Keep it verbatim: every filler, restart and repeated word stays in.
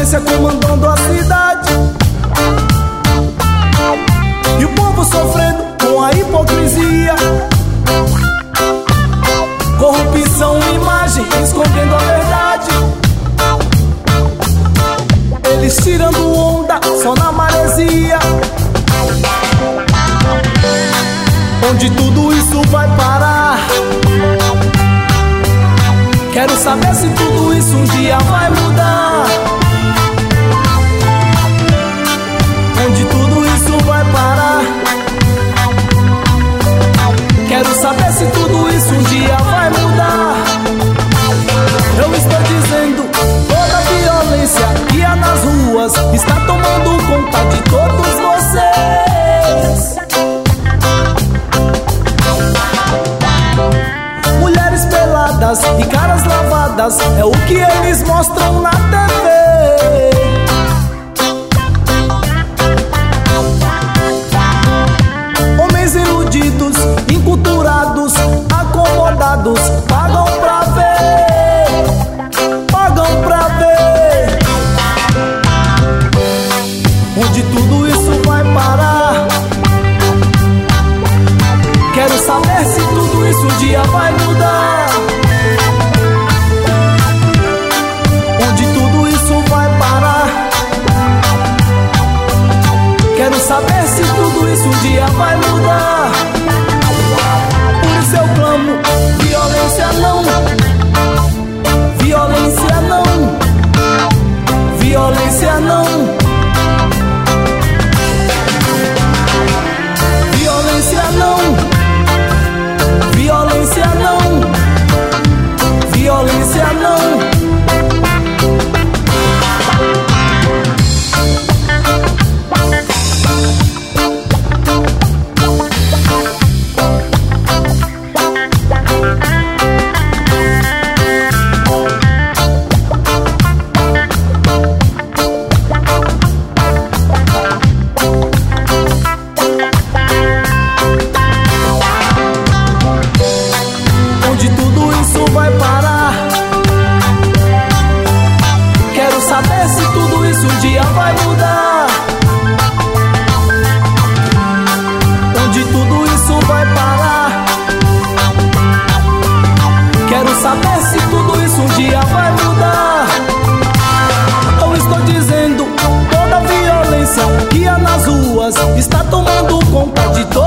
violência comandando a cidade, e o povo sofrendo com a hipocrisia, corrupção, imagem, escondendo a verdade. Eles tirando onda só na maresia. Onde tudo isso vai parar? Quero saber se tudo isso um dia vai mudar. Onde tudo isso vai parar? Quero saber se tudo isso um dia vai mudar. Eu estou dizendo, toda a violência que há nas ruas está tomando conta de todos vocês. Mulheres peladas e caras lavadas é o que eles mostram na T V. Homens iludidos, inculturados, acomodados, pagam pra ver, pagam pra ver. Onde tudo isso vai parar? Quero saber se tudo isso um dia vai mudar. Onde tudo isso vai parar? Quero saber se tudo isso um dia vai mudar. Por isso eu clamo, violência não, violência não, violência não, violência não, violência não, violência não. Está tomando conta de